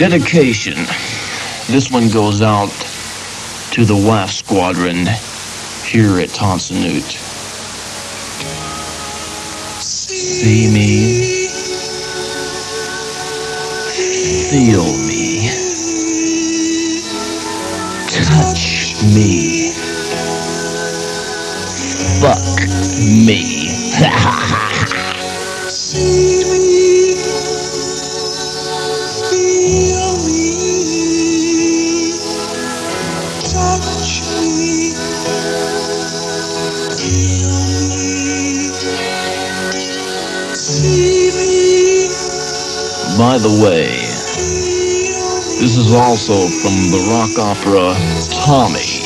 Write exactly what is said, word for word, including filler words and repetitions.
Dedication. This one goes out to the W A F squadron here at Tonsonute. See me, feel me, touch me, fuck me. See me, feel me, touch me, feel me, see me. By the way, this is also from the rock opera Tommy.